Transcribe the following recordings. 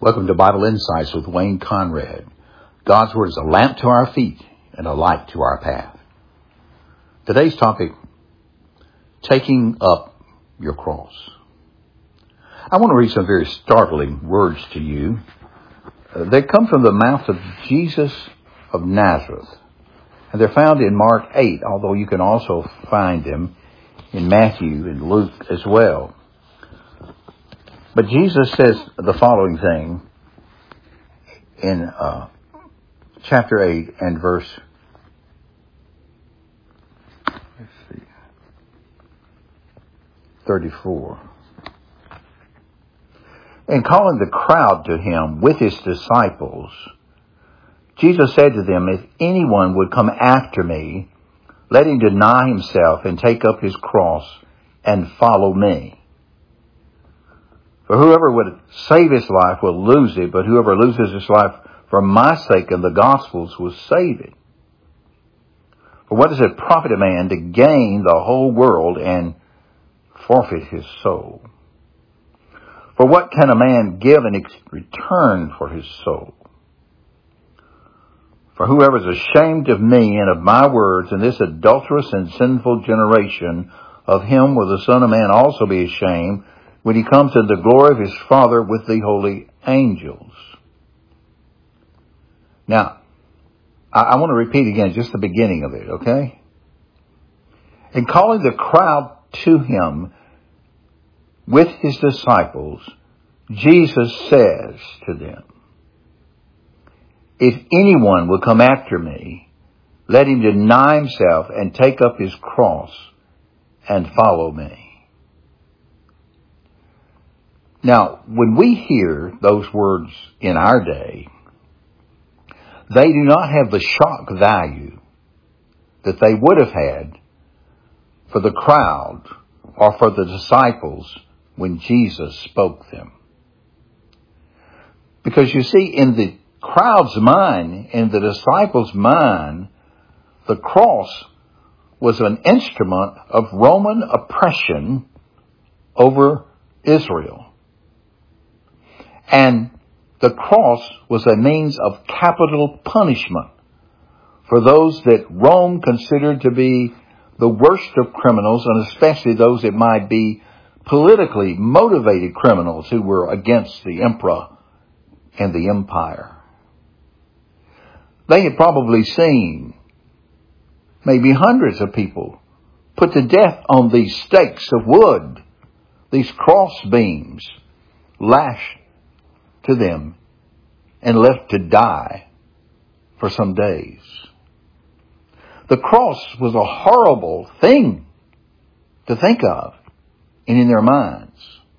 Welcome to Bible Insights with Wayne Conrad. God's Word is a lamp to our feet and a light to our path. Today's topic, taking up your cross. I want to read some very startling words to you. They come from the mouth of Jesus of Nazareth. And they're found in Mark 8, although you can also find them in Matthew and Luke as well. But Jesus says the following thing in chapter 8 and verse 34. And calling the crowd to him with his disciples, Jesus said to them, if anyone would come after me, let him deny himself and take up his cross and follow me. For whoever would save his life will lose it, but whoever loses his life for my sake and the gospel's will save it. For what does it profit a man to gain the whole world and forfeit his soul? For what can a man give in return for his soul? For whoever is ashamed of me and of my words in this adulterous and sinful generation, of him will the Son of Man also be ashamed when he comes in the glory of his Father with the holy angels. Now, I want to repeat again just the beginning of it, okay? In calling the crowd to him with his disciples, Jesus says to them, if anyone will come after me, let him deny himself and take up his cross and follow me. Now, when we hear those words in our day, they do not have the shock value that they would have had for the crowd or for the disciples when Jesus spoke them. Because you see, in the crowd's mind, in the disciples' mind, the cross was an instrument of Roman oppression over Israel. And the cross was a means of capital punishment for those that Rome considered to be the worst of criminals, and especially those that might be politically motivated criminals who were against the emperor and the empire. They had probably seen maybe hundreds of people put to death on these stakes of wood, these cross beams lashed to them and left to die for some days. The cross was a horrible thing to think of and in their minds.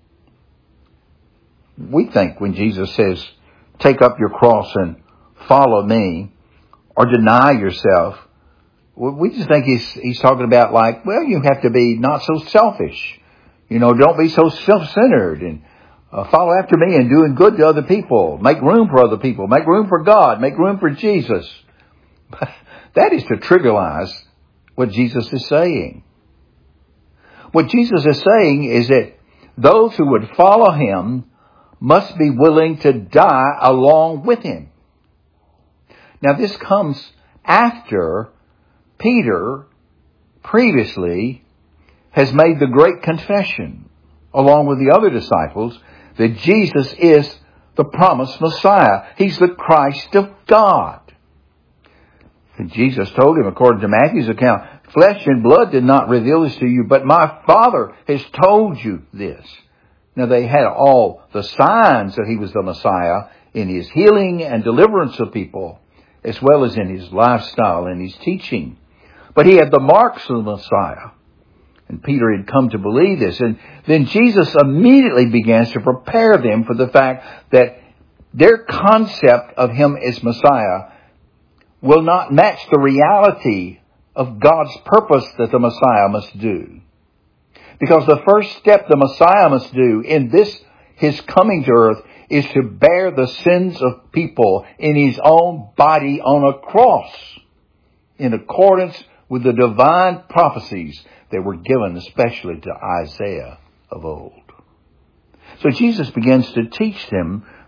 We think when Jesus says, take up your cross and follow me, or deny yourself, we just think he's talking about like, well, you have to be not so selfish. Don't be so self-centered and follow after me in doing good to other people. Make room for other people. Make room for God. Make room for Jesus. That is to trivialize what Jesus is saying. What Jesus is saying is that those who would follow him must be willing to die along with him. Now this comes after Peter previously has made the great confession, along with the other disciples, that Jesus is the promised Messiah. He's the Christ of God. And Jesus told him, according to Matthew's account, flesh and blood did not reveal this to you, but my Father has told you this. Now they had all the signs that he was the Messiah in his healing and deliverance of people, as well as in his lifestyle and his teaching. But he had the marks of the Messiah. And Peter had come to believe this. And then Jesus immediately begins to prepare them for the fact that their concept of him as Messiah will not match the reality of God's purpose that the Messiah must do. Because the first step the Messiah must do in his coming to earth, is to bear the sins of people in his own body on a cross, in accordance with the divine prophecies that were given especially to Isaiah of old. So Jesus begins to teach them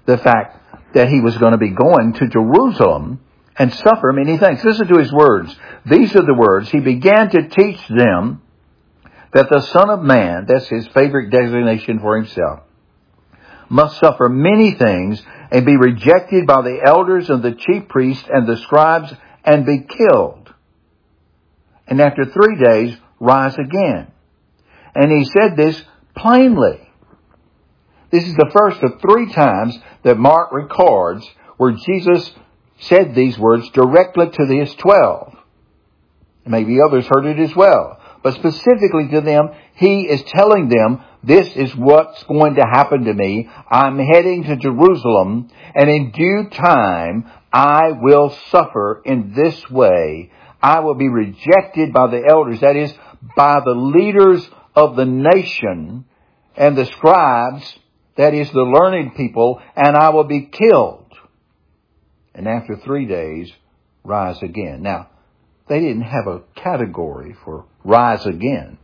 the fact that he was going to be going to Jerusalem and suffer many things. Listen to his words. These are the words. He began to teach them that the Son of Man, that's his favorite designation for himself, must suffer many things and be rejected by the elders and the chief priests and the scribes and be killed. And after 3 days, rise again. And he said this plainly. This is the first of 3 times that Mark records where Jesus said these words directly to his 12. Maybe others heard it as well. But specifically to them, he is telling them, this is what's going to happen to me. I'm heading to Jerusalem, and in due time, I will suffer in this way. I will be rejected by the elders, that is, by the leaders of the nation, and the scribes, that is, the learned people, and I will be killed. And after 3 days, rise again. Now, they didn't have a category for rise again.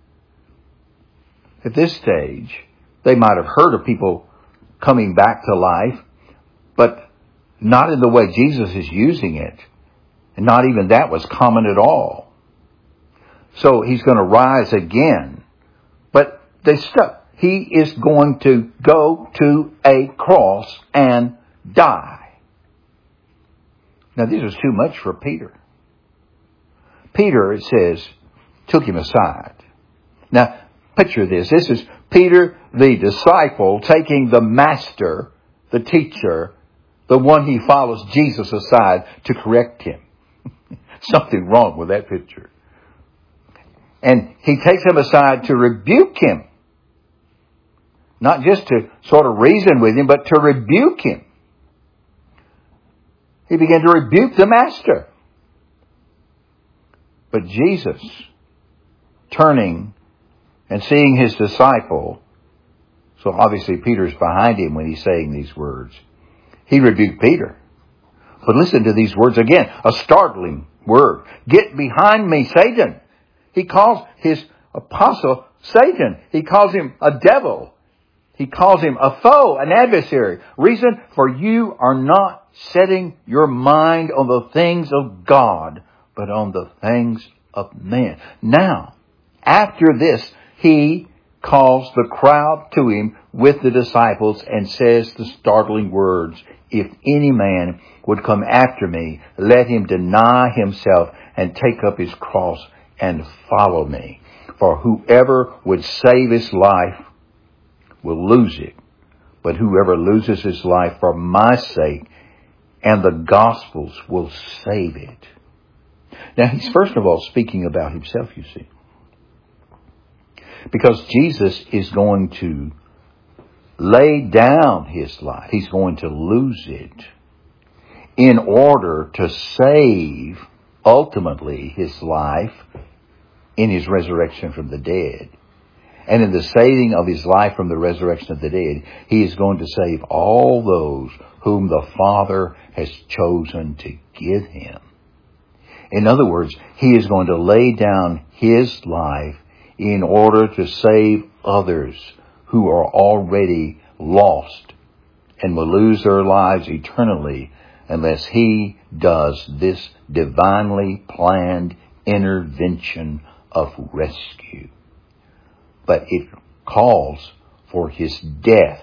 At this stage, they might have heard of people coming back to life, but not in the way Jesus is using it. And not even that was common at all. So he's going to rise again. But they stuck. He is going to go to a cross and die. Now this was too much for Peter. Peter, it says, took him aside. Now, picture this. This is Peter, the disciple, taking the master, the teacher, the one he follows, Jesus, aside to correct him. Something wrong with that picture. And he takes him aside to rebuke him. Not just to sort of reason with him, but to rebuke him. He began to rebuke the master. But Jesus, turning and seeing his disciple, so obviously Peter's behind him when he's saying these words, he rebuked Peter. But listen to these words again, a startling word. Get behind me, Satan. He calls his apostle Satan. He calls him a devil. He calls him a foe, an adversary. Reason for you are not setting your mind on the things of God, but on the things of man. Now, after this, he calls the crowd to him with the disciples and says the startling words, if any man would come after me, let him deny himself and take up his cross and follow me. For whoever would save his life will lose it. But whoever loses his life for my sake and the gospel's will save it. Now, he's first of all speaking about himself, you see. Because Jesus is going to lay down his life. He's going to lose it in order to save, ultimately, his life in his resurrection from the dead. And in the saving of his life from the resurrection of the dead, he is going to save all those whom the Father has chosen to give him. In other words, he is going to lay down his life in order to save others who are already lost and will lose their lives eternally unless he does this divinely planned intervention of rescue. But it calls for his death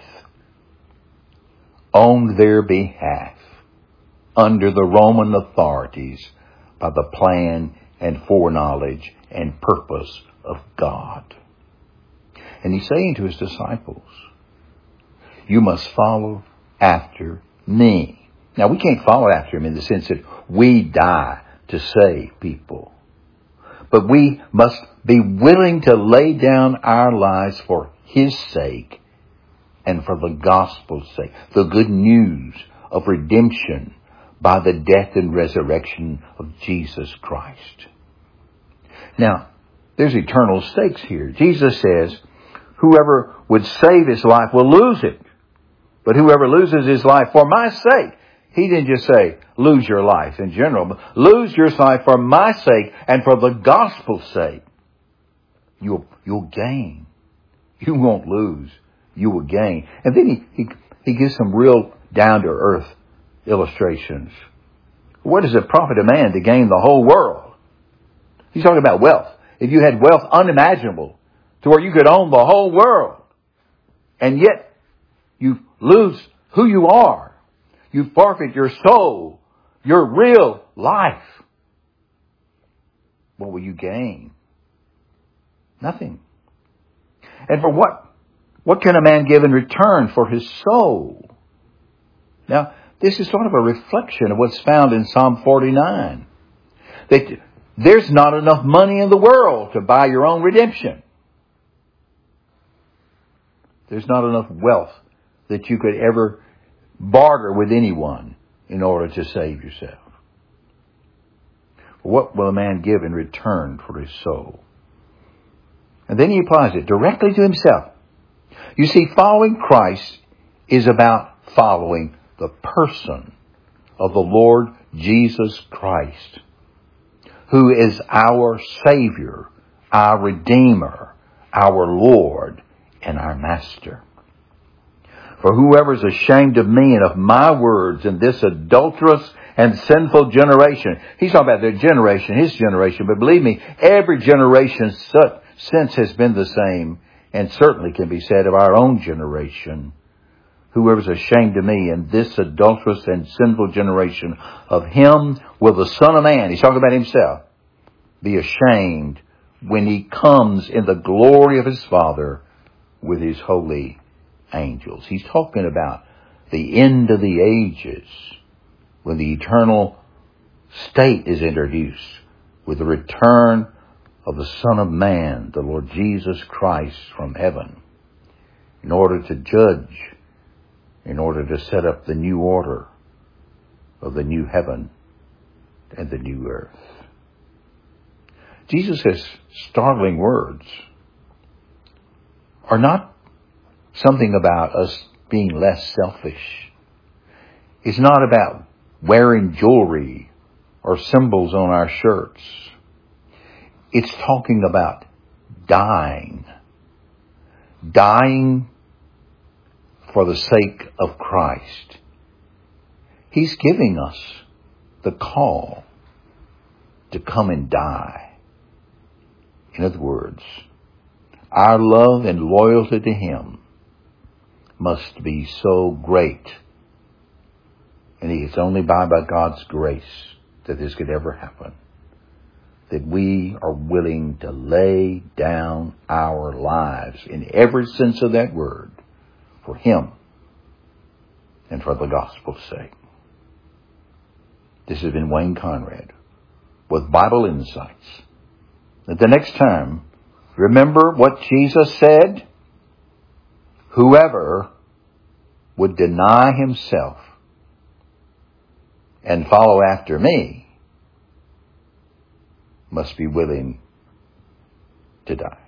on their behalf under the Roman authorities by the plan and foreknowledge and purpose of God. And he's saying to his disciples, you must follow after me. Now, we can't follow after him in the sense that we die to save people. But we must be willing to lay down our lives for his sake and for the gospel's sake. The good news of redemption by the death and resurrection of Jesus Christ. Now, there's eternal stakes here. Jesus says, whoever would save his life will lose it. But whoever loses his life for my sake, he didn't just say, lose your life in general, but lose your life for my sake and for the gospel's sake. You'll gain. You won't lose. You will gain. And then he gives some real down-to-earth illustrations. What does it profit a man to gain the whole world? He's talking about wealth. If you had wealth unimaginable to where you could own the whole world, and yet you lose who you are, you forfeit your soul, your real life, what will you gain? Nothing. And for what? What can a man give in return for his soul? Now, this is sort of a reflection of what's found in Psalm 49. That there's not enough money in the world to buy your own redemption. There's not enough wealth that you could ever barter with anyone in order to save yourself. What will a man give in return for his soul? And then he applies it directly to himself. You see, following Christ is about following the person of the Lord Jesus Christ, who is our Savior, our Redeemer, our Lord, and our Master. For whoever is ashamed of me and of my words in this adulterous and sinful generation. He's talking about their generation, his generation. But believe me, every generation since has been the same, and certainly can be said of our own generation. Whoever is ashamed of me in this adulterous and sinful generation, of him will the Son of Man, he's talking about himself, be ashamed when he comes in the glory of his Father with his holy angels. He's talking about the end of the ages, when the eternal state is introduced with the return of the Son of Man, the Lord Jesus Christ, from heaven, in order to judge, in order to set up the new order of the new heaven and the new earth. Jesus' startling words are not something about us being less selfish. It's not about wearing jewelry or symbols on our shirts. It's talking about dying. Dying for the sake of Christ. He's giving us the call to come and die. In other words, our love and loyalty to him must be so great. And it's only by God's grace that this could ever happen. That we are willing to lay down our lives in every sense of that word for him and for the gospel's sake. This has been Wayne Conrad with Bible Insights. At the next time, remember what Jesus said: whoever would deny himself and follow after me must be willing to die.